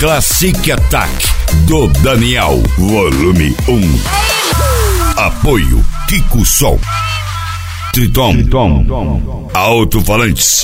Classic Attack do Daniel, volume 1. Apoio Kiko Som, Triton, Alto-Falantes.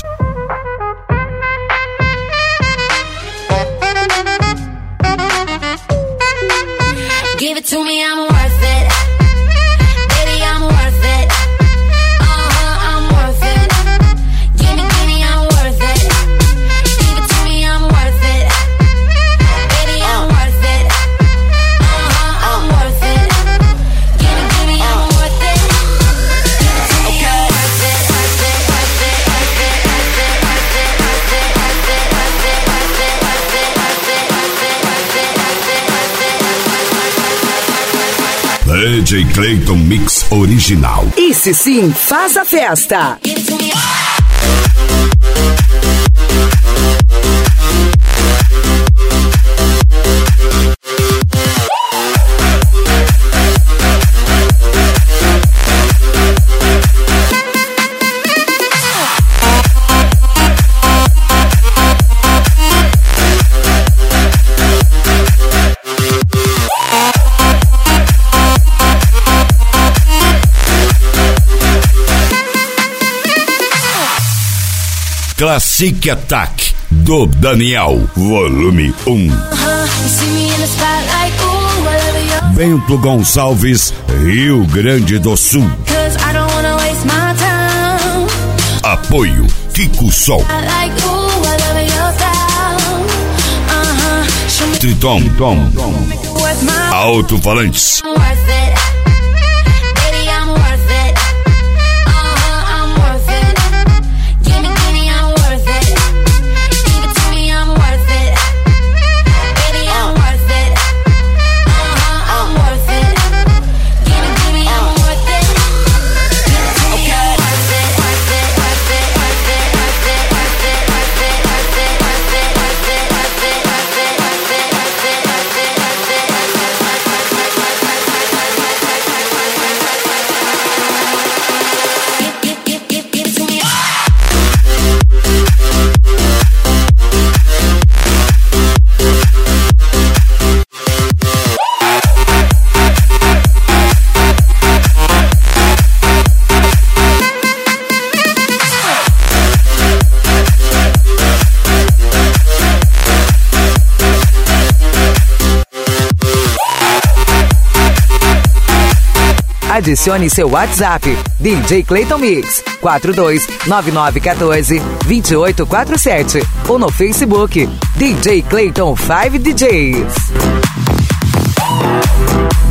Give it to me, I'm worth it. Baby, I'm worth it. I'm worth it. Give me, I'm worth it. Give it to me, I'm worth it. Baby, I'm worth it. I'm worth it. Give me, I'm worth it. Okay. DJ Clayton Mix original. Esse sim faz a festa. Classic Attack do Daniel, volume 1. Bento Gonçalves, Rio Grande do Sul. Apoio Kiko Som, Triton, Alto-Falantes. Adicione seu WhatsApp, DJ Clayton Mix, 429914-2847 ou no Facebook, DJ Clayton 5 DJs.